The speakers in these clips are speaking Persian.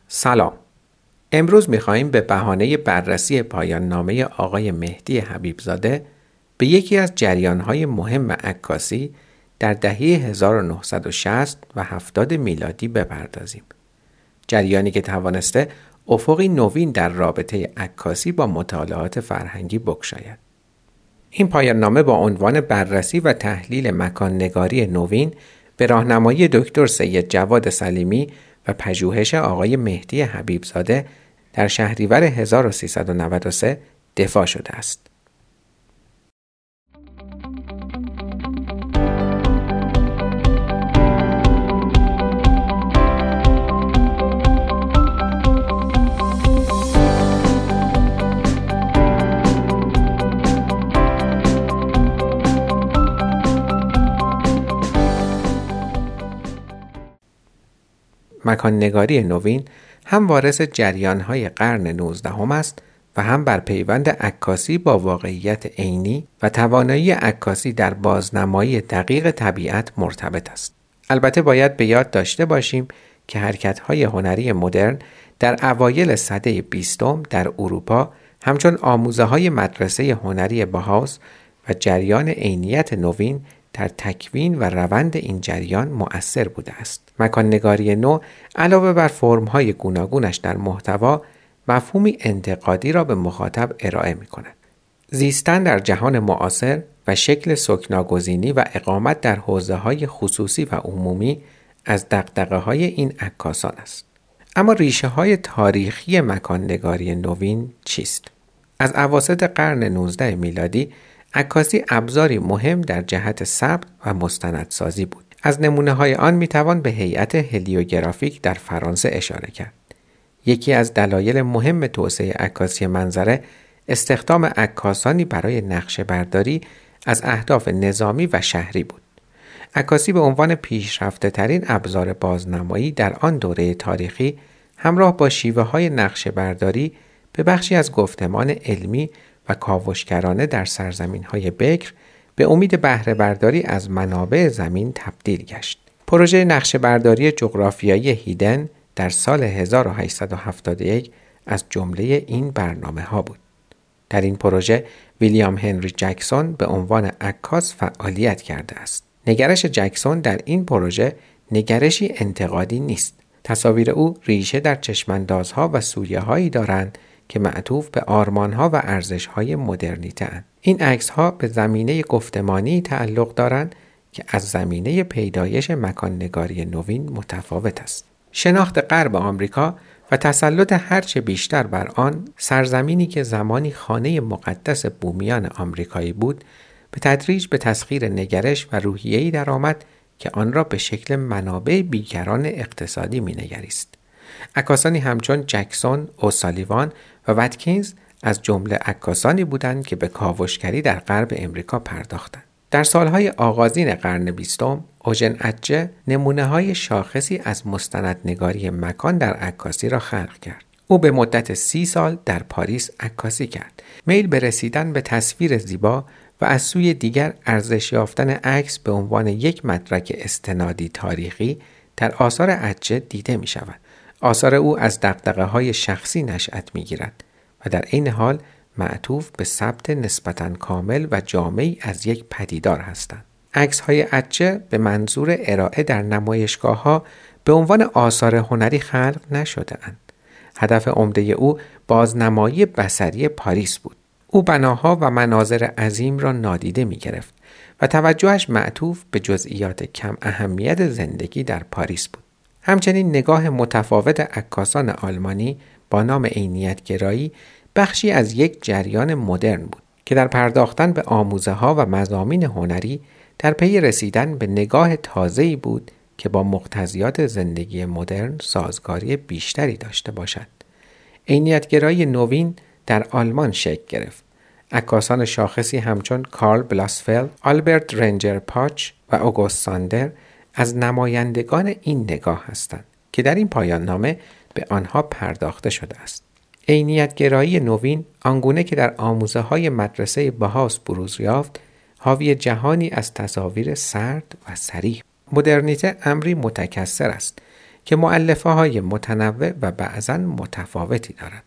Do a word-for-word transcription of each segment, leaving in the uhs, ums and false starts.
سلام. امروز می‌خواهیم به بهانه بررسی پایان نامه آقای مهدی حبیبزاده به یکی از جریان‌های مهم عکاسی در دهه هزار و نهصد و شصت و هفتاد میلادی بپردازیم. جریانی که توانسته افقی نوین در رابطه عکاسی با مطالعات فرهنگی بگشاید. این پایان نامه با عنوان بررسی و تحلیل مکان‌نگاری نوین به راهنمایی دکتر سید جواد سلیمی و پژوهش آقای مهدی حبیبزاده در شهریور هزار و سیصد و نود و سه دفاع شده است. مکان‌نگاری نوین هم وارث جریان‌های قرن نوزدهم است و هم بر پیوند عکاسی با واقعیت عینی و توانایی عکاسی در بازنمایی دقیق طبیعت مرتبط است. البته باید به یاد داشته باشیم که حرکت‌های هنری مدرن در اوایل سده بیستم در اروپا همچون آموزه‌های مدرسه هنری باهاوس و جریان عینیت نوین در تکوین و روند این جریان مؤثر بوده است. مکان‌نگاری نو علاوه بر فرم‌های گوناگونش در محتوا، مفهومی انتقادی را به مخاطب ارائه می‌کند. زیستن در جهان معاصر و شکل سکناگزینی و اقامت در حوزه‌های خصوصی و عمومی از دغدغه‌های این عکاسان است. اما ریشه‌های تاریخی مکان‌نگاری نوین چیست؟ از اواسط قرن نوزدهم میلادی عکاسی ابزاری مهم در جهت ثبت و مستندسازی بود. از نمونه‌های آن می‌توان به هیئت هلیوگرافیک در فرانسه اشاره کرد. یکی از دلایل مهم توسعه عکاسی منظره استخدام عکاسانی برای نقشه‌برداری از اهداف نظامی و شهری بود. عکاسی به عنوان پیشرفته‌ترین ابزار بازنمایی در آن دوره تاریخی همراه با شیوه‌های نقشه‌برداری به بخشی از گفتمان علمی و کاوشگرانه در سرزمین‌های بکر به امید بهره برداری از منابع زمین تبدیل گشت. پروژه نقشه‌برداری جغرافیایی هیدن در سال هزار و هشتصد و هفتاد و یک از جمله این برنامه‌ها بود. در این پروژه ویلیام هنری جکسون به عنوان عکاس فعالیت کرده است. نگرش جکسون در این پروژه نگرشی انتقادی نیست. تصاویر او ریشه در چشماندازها و سویه‌هایی دارند که معطوف به آرمان‌ها و ارزش‌های مدرنیته اند. این عکس‌ها به زمینه گفتمانی تعلق دارند که از زمینه پیدایش مکان‌نگاری نوین متفاوت است. شناخت غرب آمریکا و تسلط هرچه بیشتر بر آن، سرزمینی که زمانی خانه مقدس بومیان آمریکایی بود، به تدریج به تسخیر نگرش و روحیه‌ای درآمد که آن را به شکل منابع بیکران اقتصادی می‌نگریست. عکاسانی همچون جکسون، اوسالیوان و واتکینز از جمله عکاسانی بودند که به کاوشگری در غرب امریکا پرداختند. در سالهای آغازین قرن بیستم، اوژن اتجه نمونه‌های شاخصی از مستندنگاری مکان در عکاسی را خلق کرد. او به مدت سی سال در پاریس عکاسی کرد. میل به رسیدن به تصویر زیبا و از سوی دیگر ارزش یافتن عکس به عنوان یک مدرک استنادی تاریخی در آثار اتجه دیده می شود. آثار او از دغدغه‌های شخصی نشأت می‌گیرد و در عین حال معطوف به ثبت نسبتاً کامل و جامعی از یک پدیدار هستند. عکس‌های اتجه به منظور ارائه در نمایشگاه‌ها به عنوان آثار هنری خلق نشده‌اند. هدف عمده او بازنمایی بصری پاریس بود. او بناها و مناظر عظیم را نادیده می‌گرفت و توجهش معطوف به جزئیات کم اهمیت زندگی در پاریس بود. همچنین نگاه متفاوت عکاسان آلمانی با نام عینیت‌گرایی بخشی از یک جریان مدرن بود که در پرداختن به آموزه‌ها و مضامین هنری در پی رسیدن به نگاه تازه‌ای بود که با مقتضیات زندگی مدرن سازگاری بیشتری داشته باشد. عینیت‌گرایی نوین در آلمان شکل گرفت. عکاسان شاخصی همچون کارل بلاسفلد، آلبرت رنجر پاچ و اوگوست ساندر از نمایندگان این نگاه هستند که در این پایان نامه به آنها پرداخته شده است. عینیت‌گرایی نوین آنگونه که در آموزه‌های مدرسه باهاوس بروز یافت، حاوی جهانی از تصاویر سرد و صریح. مدرنیته امری متکثر است که مؤلفه های متنوع و بعضاً متفاوتی دارد.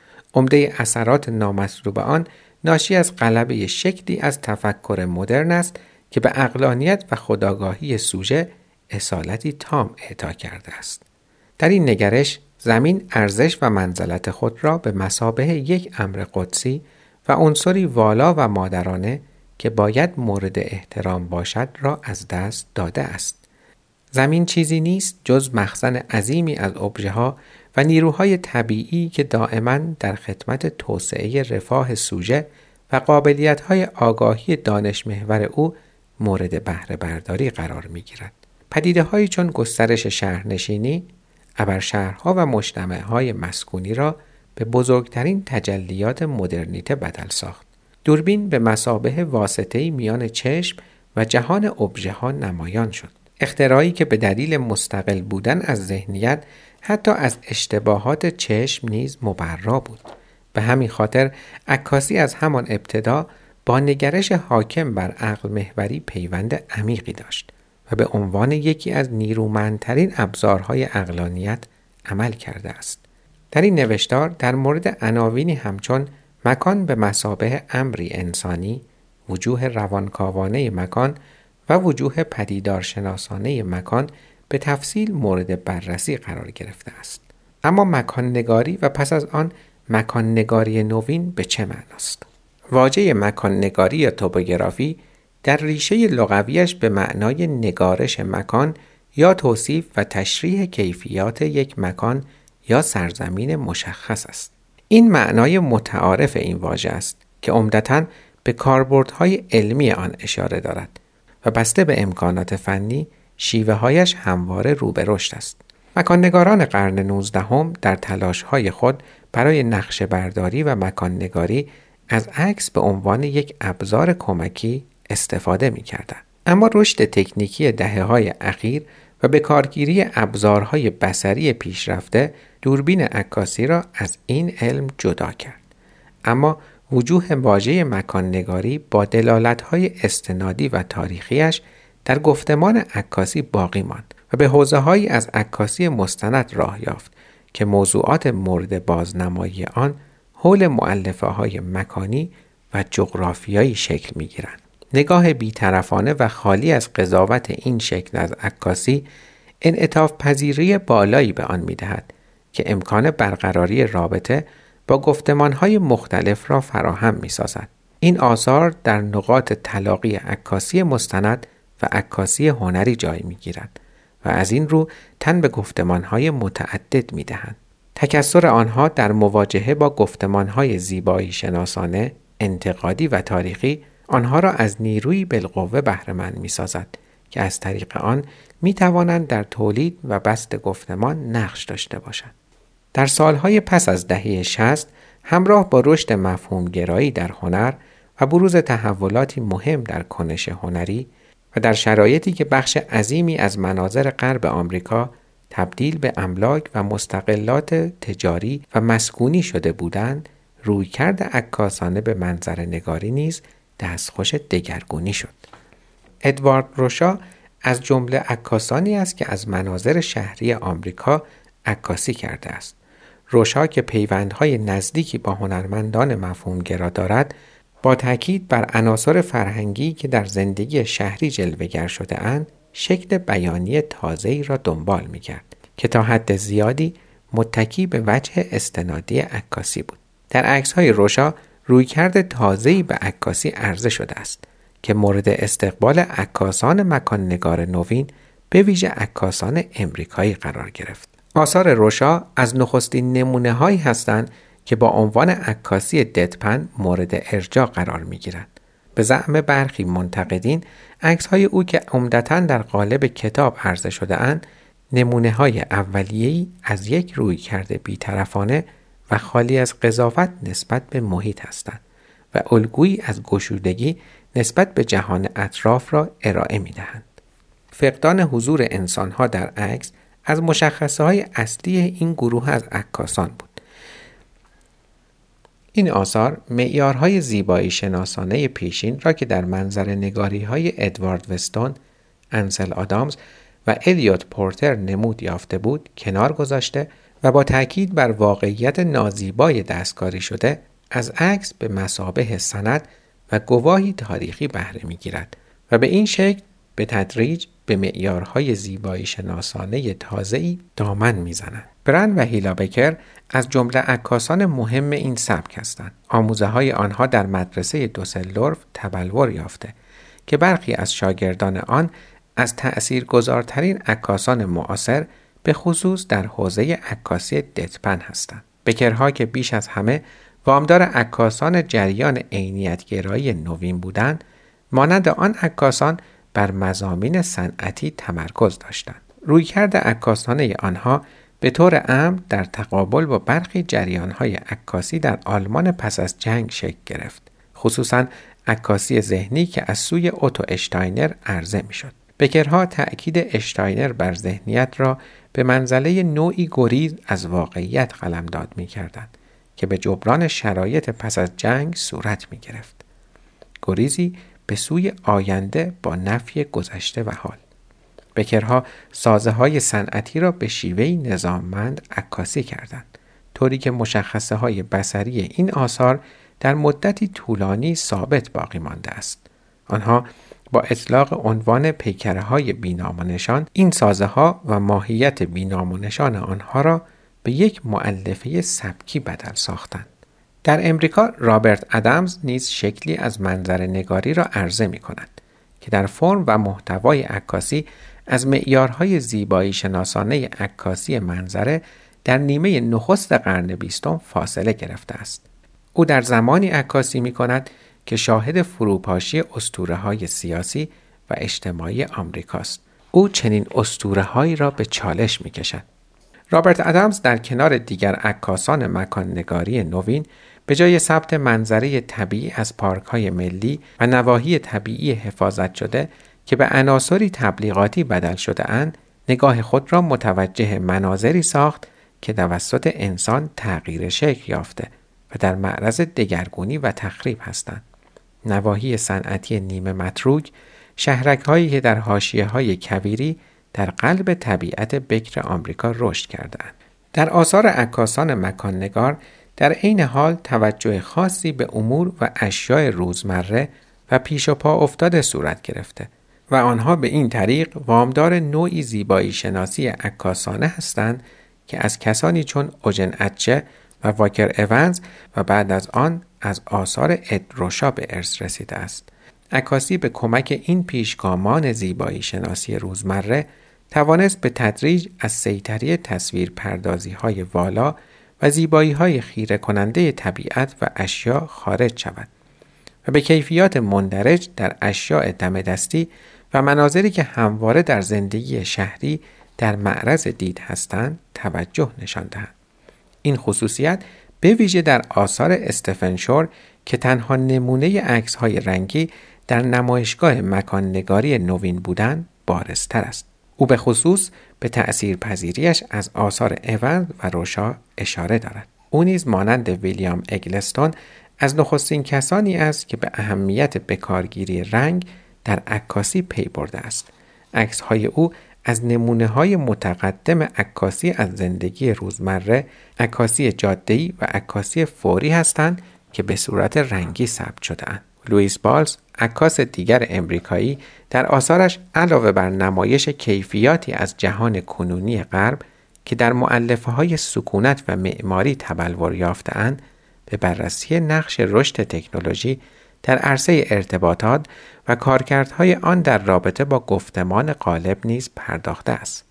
عمده اثرات نامطلوب آن ناشی از غلبه شکلی از تفکر مدرن است که به عقلانیت و خودآگاهی سوژه اصالتی تام اعطا کرده است. در این نگرش زمین ارزش و منزلت خود را به مثابه یک امر قدسی و عنصری والا و مادرانه که باید مورد احترام باشد را از دست داده است. زمین چیزی نیست جز مخزن عظیمی از ابژه‌ها و نیروهای طبیعی که دائما در خدمت توسعه رفاه سوژه و قابلیت‌های آگاهی دانش محور او مورد بهره برداری قرار می‌گیرد. پدیده‌هایی چون گسترش شهرنشینی، ابرشهرها و مجتمع‌های مسکونی را به بزرگترین تجلیات مدرنیته بدل ساخت. دوربین به مثابه واسطه‌ای میان چشم و جهان ابژه‌ها نمایان شد. اختراعی که به دلیل مستقل بودن از ذهنیت حتی از اشتباهات چشم نیز مبرا بود. به همین خاطر عکاسی از همان ابتدا با نگرش حاکم بر عقل محوری پیوند عمیقی داشت و به عنوان یکی از نیرومندترین ابزارهای عقلانیت عمل کرده است. در این نوشتار در مورد عناوینی همچون مکان به مثابه امری انسانی، وجوه روانکاوانه مکان و وجوه پدیدارشناسانه مکان به تفصیل مورد بررسی قرار گرفته است. اما مکان نگاری و پس از آن مکان نگاری نوین به چه معناست؟ واژه مکان نگاری یا توپوگرافی در ریشه لغویش به معنای نگارش مکان یا توصیف و تشریح کیفیات یک مکان یا سرزمین مشخص است. این معنای متعارف این واژه است که عمدتاً به کاربردهای علمی آن اشاره دارد و بسته به امکانات فنی شیوه‌هایش همواره رو به رشد است. مکان‌نگاران قرن نوزدهم در تلاش‌های خود برای نقشه برداری و مکان‌نگاری از عکس به عنوان یک ابزار کمکی استفاده می‌کردند. اما رشد تکنیکی دهه‌های اخیر و به کارگیری ابزارهای بصری پیشرفته دوربین عکاسی را از این علم جدا کرد. اما وجوه واژه مکان‌نگاری با دلالت‌های استنادی و تاریخیش در گفتمان عکاسی باقی ماند و به حوزه‌هایی از عکاسی مستند راه یافت که موضوعات مورد بازنمایی آن حول مؤلفه‌های مکانی و جغرافیایی شکل می‌گیرند. نگاه بی‌طرفانه و خالی از قضاوت این شکل از عکاسی انعطاف پذیری بالایی به آن می‌دهد که امکان برقراری رابطه با گفتمان‌های مختلف را فراهم می‌سازد. این آثار در نقاط تلاقی عکاسی مستند و عکاسی هنری جای می‌گیرند و از این رو تن به گفتمان‌های متعدد می‌دهند. تکثر آنها در مواجهه با گفتمان‌های زیبایی شناسانه، انتقادی و تاریخی آنها را از نیرویی بالقوه بهره‌مند می‌سازد که از طریق آن می‌توانند در تولید و بسط گفتمان نقش داشته باشند. در سالهای پس از دهه شصت همراه با رشد مفهوم‌گرایی در هنر و بروز تحولاتی مهم در کنش هنری و در شرایطی که بخش عظیمی از مناظر غرب آمریکا تبدیل به املاک و مستقلات تجاری و مسکونی شده بودند، رویکرد عکاسانه به منظره نگاری نیز دستخوش دگرگونی شد. ادوارد روشا از جمله عکاسانی است که از مناظر شهری آمریکا عکاسی کرده است. روشا که پیوندهای نزدیکی با هنرمندان مفهومگرا دارد، با تاکید بر عناصر فرهنگی که در زندگی شهری جلوه‌گر شده اند، شکل بیانی تازه‌ای را دنبال می‌کرد که تا حد زیادی متکی به وجه استنادی عکاسی بود. در عکس‌های روشا رویکرد تازه‌ای به عکاسی عرضه شده است که مورد استقبال عکاسان مکان‌نگار نوین به ویژه عکاسان امریکایی قرار گرفت. آثار روشا از نخستین نمونه‌هایی هستند که با عنوان عکاسی ددپن مورد ارجاع قرار می‌گیرند. به زعم برخی منتقدین، عکس‌های او که عمدتاً در قالب کتاب عرضه شده اند، نمونه‌های اولیه‌ای از یک رویکرد بی‌طرفانه و خالی از قضاوت نسبت به محیط هستند و الگویی از گشودگی نسبت به جهان اطراف را ارائه می‌دهند. فقدان حضور انسان‌ها در عکس از مشخصه‌های اصلی این گروه از عکاسان بود. این آثار معیارهای زیبایی شناسانه پیشین را که در منظر نگاری‌های ادوارد وستون، انسل آدامز و الیوت پورتر نمود یافته بود کنار گذاشته و با تاکید بر واقعیت نازیبای دستکاری شده از عکس به مثابه سند و گواهی تاریخی بهره می‌گیرد و به این شکل به تدریج به معیارهای زیبایی شناسانه تازه‌ای دامن می‌زنند. برند و هیلا بکر از جمله عکاسان مهم این سبک هستند. آموزه‌های آنها در مدرسه دوسلدورف تبلور یافته که برخی از شاگردان آن از تأثیرگذارترین عکاسان معاصر به خصوص در حوزه عکاسی دتپن هستند. بکرها که بیش از همه وامدار عکاسان جریان عینیت‌گرایی نوین بودند، مانند آن عکاسان بر مضامین صنعتی تمرکز داشتند. رویکرد عکاسانه آنها به طور عام در تقابل با برخی جریان‌های عکاسی در آلمان پس از جنگ شکل گرفت، خصوصاً عکاسی ذهنی که از سوی اوتو اشتاینر عرضه می‌شد. بکرها تأکید اشتاینر بر ذهنیت را به منزله نوعی گریز از واقعیت قلمداد می‌کردند که به جبران شرایط پس از جنگ صورت می‌گرفت. گریزی به سوی آینده با نفی گذشته و حال. بکرها سازه‌های صنعتی را به شیوهی نظاممند عکاسی کردند، طوری که مشخصه‌های بصری این آثار در مدتی طولانی ثابت باقی مانده است. آنها با اطلاق عنوان پیکره‌های بی‌نام و نشان این سازه‌ها و ماهیت بی‌نام و نشان آنها را به یک مؤلفه سبکی بدل ساختند. در امریکا رابرت ادمز نیز شکلی از منظر نگاری را عرضه می کند که در فرم و محتوای عکاسی از معیارهای زیبایی شناسانه عکاسی منظره در نیمه نخست قرن بیستم فاصله گرفته است. او در زمانی عکاسی می کند که شاهد فروپاشی اسطوره‌های سیاسی و اجتماعی آمریکاست. او چنین اسطوره‌هایی را به چالش می کشد. رابرت ادمز در کنار دیگر عکاسان مکان‌نگاری نوین به جای ثبت منظره طبیعی از پارک‌های ملی و نواحی طبیعی حفاظت شده که به عناصری تبلیغاتی بدل شده اند، نگاه خود را متوجه مناظری ساخت که توسط انسان تغییر شکل یافته و در معرض دگرگونی و تخریب هستند. نواحی صنعتی نیمه متروک، شهرک‌هایی که در حاشیه‌های کویری در قلب طبیعت بکر آمریکا رشد کردند. در آثار عکاسان مکان‌نگار در عین حال توجه خاصی به امور و اشیاء روزمره و پیش و پا افتاده صورت گرفته و آنها به این طریق وامدار نوعی زیبایی شناسی عکاسانه هستند که از کسانی چون اوژن اتچه و واکر اونز و بعد از آن از آثار اد روشا به ارث رسیده است. عکاسی به کمک این پیشگامان زیبایی شناسی روزمره توانست به تدریج از سیطره تصویر پردازی های والا و زیبایی های خیره کننده طبیعت و اشیاء خارج شود و به کیفیات مندرج در اشیاء دم دستی و مناظری که همواره در زندگی شهری در معرض دید هستند توجه نشان دهند. این خصوصیت به ویژه در آثار استفن شور که تنها نمونه عکس‌های رنگی در نمایشگاه مکان نگاری نوین بودن بارزتر است. او به خصوص به تأثیر پذیریش از آثار اونز و روشا اشاره دارد. او نیز مانند ویلیام اگلستون از نخستین کسانی است که به اهمیت بکارگیری رنگ در عکاسی پی برده است. عکس‌های او از نمونه‌های متقدم عکاسی از زندگی روزمره، عکاسی جاده‌ای و عکاسی فوری هستند که به صورت رنگی ثبت شده‌اند. لوئیس بالز، عکاس دیگر امریکایی، در آثارش علاوه بر نمایش کیفیاتی از جهان کنونی غرب که در مؤلفه‌های سکونت و معماری تبلور یافته‌اند، به بررسی نقش رشد تکنولوژی در عرصه ارتباطات و کارکردهای آن در رابطه با گفتمان غالب نیز پرداخته است.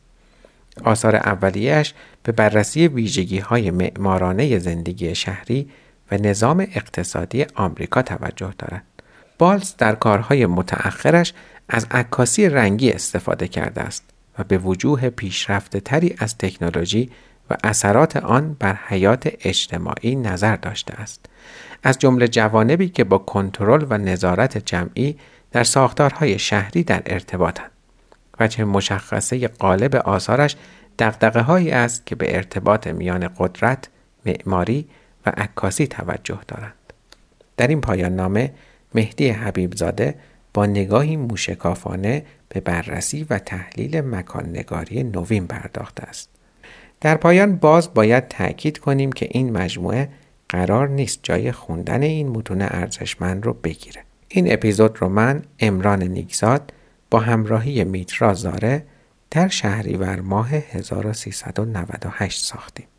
آثار اولیه‌اش به بررسی ویژگی‌های معمارانه زندگی شهری و نظام اقتصادی آمریکا توجه دارد. بالز در کارهای متأخرش از عکاسی رنگی استفاده کرده است و به وجوه پیشرفته تری از تکنولوژی و اثرات آن بر حیات اجتماعی نظر داشته است، از جمله جوانبی که با کنترل و نظارت جمعی در ساختارهای شهری در ارتباطند. وجه مشخصه غالب آثارش دغدغه‌هایی است که به ارتباط میان قدرت، معماری و عکاسی توجه دارند. در این پایان نامه مهدی حبیبزاده با نگاهی موشکافانه به بررسی و تحلیل مکان‌نگاری نوین پرداخته است. در پایان باز باید تأکید کنیم که این مجموعه قرار نیست جای خوندن این متون ارزشمند رو بگیره. این اپیزود رو من عمران نیکزاد با همراهی میترا زاره در شهریور ماه هزار و سیصد و نود و هشت ساختیم.